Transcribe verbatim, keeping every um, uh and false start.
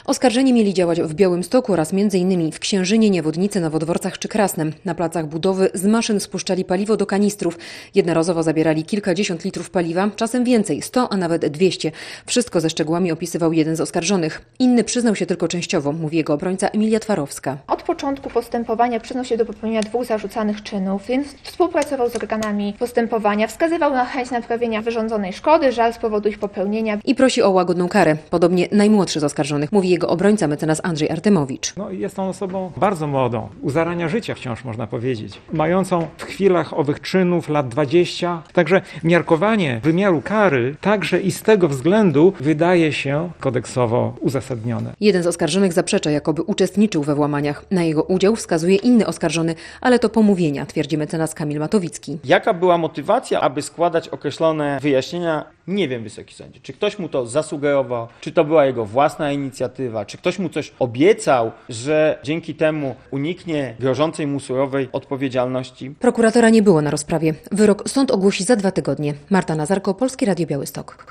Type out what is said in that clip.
Oskarżeni mieli działać w Białymstoku oraz między innymi w Księżynie, Niewodnicy, Nowodworcach czy Krasnem. Na placach budowy z maszyn spuszczali paliwo do kanistrów. Jednorazowo zabierali kilkadziesiąt litrów paliwa, czasem więcej, sto, a nawet dwieście. Wszystko ze szczegółami opisywał jeden z oskarżonych. Inny przyznał się tylko częściowo, mówi jego obrońca Emilia Twarowska. Od początku postępowania przyznał się do popełnienia dwóch zarzucanych czynów, więc współpracował z organami postępowania, wskazywał na chęć naprawienia wyrządzonej szkody, żal z powodu ich popełnienia. I prosi o łagodną karę. Podobnie najmłodszy z oskarżonych, mówi jego obrońca mecenas Andrzej Artemowicz. No, jest on osobą bardzo młodą, u zarania życia wciąż można powiedzieć, mającą w chwilach owych czynów lat dwadzieścia. Także miarkowanie wymiaru kary także i z tego względu wydaje się kodeksowo uzasadnione. Jeden z oskarżonych zaprzecza, jakoby uczestniczył we włamaniach. Na jego udział wskazuje inny oskarżony, ale to pomówienia, twierdzi mecenas Kamil Matowicki. Jaka była motywacja, aby składać określone wyjaśnienia? Nie wiem, Wysoki Sądzie. Czy ktoś mu to zasugerował, czy to była jego własna inicjatywa, czy ktoś mu coś obiecał, że dzięki temu uniknie grożącej mu surowej odpowiedzialności? Prokuratora nie było na rozprawie. Wyrok sąd ogłosi za dwa tygodnie. Marta Nazarko, Polskie Radio Białystok.